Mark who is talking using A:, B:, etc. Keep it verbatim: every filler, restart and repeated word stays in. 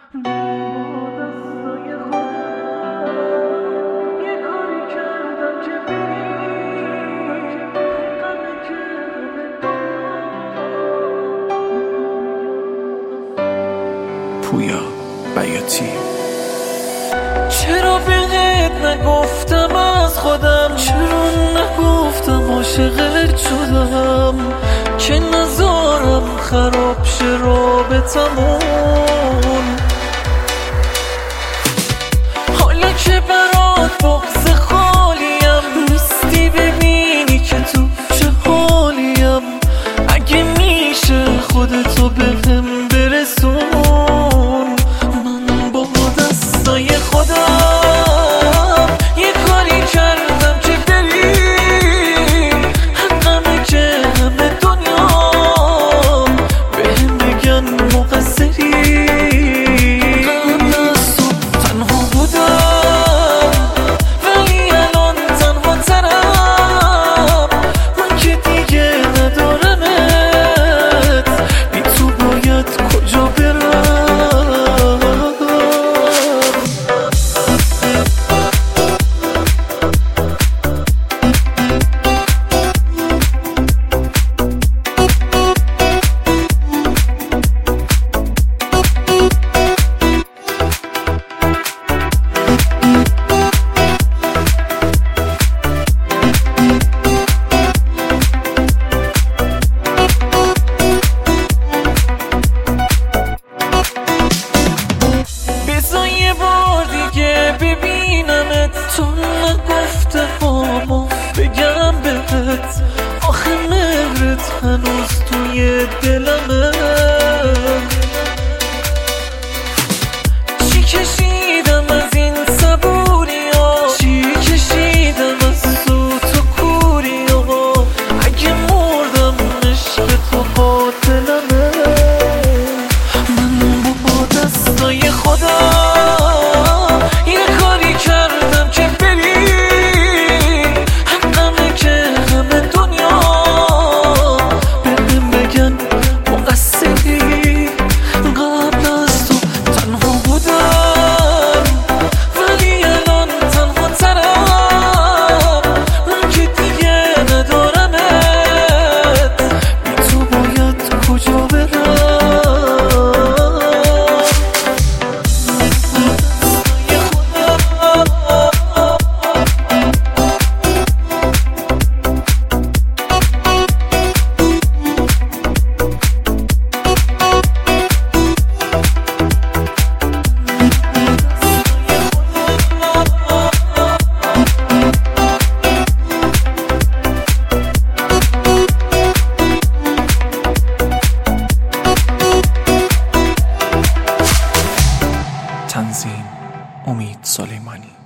A: پویا بیاتی.
B: چرا بهت نگفتم از خودم، چرا نگفتم عاشقت شدم که نذارم خراب شه رابطمون. حالا که برات بغض خالیم، نیستی ببینی که تو چه حالیم. اگه میشه خودتو بهم برسون، من با دستای خودم یه کاری کردم که بری حقمه که همه دنیا بهم بگن مقصری. قبل از تو تنها بودم ولی الان تنها ترم، من که دیگه ندارمت، بی تو باید کجا برم. یه بار دیگه ببینمت، تو نگفته هامو بگم بهت، آخه مهرت هنوز توی دلمه. چی کشیدم از این صبوری ها، چی کشیدم از سوت و کوری ها، اگه مردم عشق تو قاتلمه. من با دستای خودم یه کاری کردم که بری حقمه که همه دنیا بهم بگن مقصری. قبل از تو تنها بودم ولی الان تنها ترم، من که دیگه ندارمت، بی تو باید کجا برم.
A: تنظیم امید سلیمانی.